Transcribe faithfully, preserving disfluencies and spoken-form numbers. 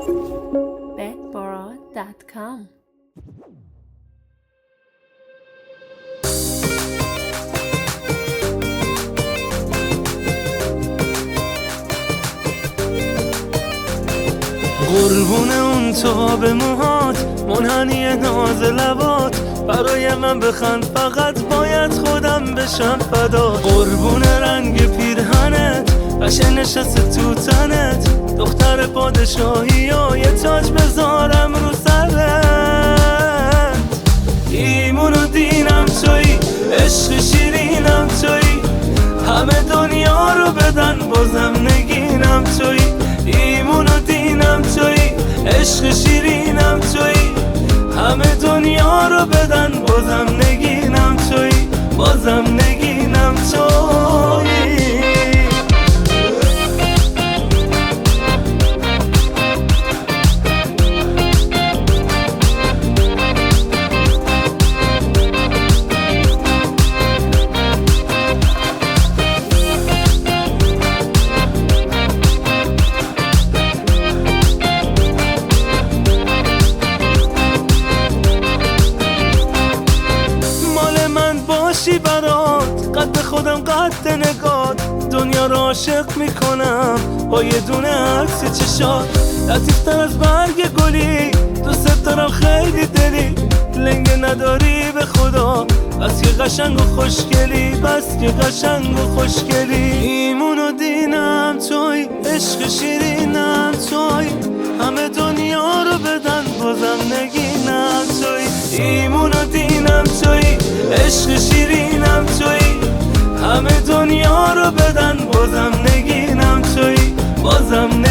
bedbora dot com. قربون اون تاب موهات، منحنی ناز لبات، برای من بخند فقط باید خودم بشم فدا. قربون رنگ پیرهنت، قشنگ نشسته تو تنت، دختر پادشاهی و یه تاج بذارم رو سرت. ایمون و دینم تویی، عشق شیرینم تویی، همه دنیا رو بدن بازم نگینم تویی. ایمون و دینم تویی، عشق شیرینم تویی، همه دنیا رو بدن بازم نگینم تویی، بازم نگینم تویی. باشی برات، قد خودم قد نگات، دنیا رو عاشق میکنم با یه دونه عکس چشات. لطیفتر از برگ گلی، دوست دارم خیلی دلی، لنگه نداری به خدا، بس که قشنگ و خوشگلی، بس که قشنگ و خوشگلی. ایمون و دینم توی، عشق شیرینم توی، همه دنیا رو بدن بازم نگینم توی. ایمون و دینم توی، عشق شیرینم توی، همه دنیا رو بدن بازم نگینم توی، بازم نگینم.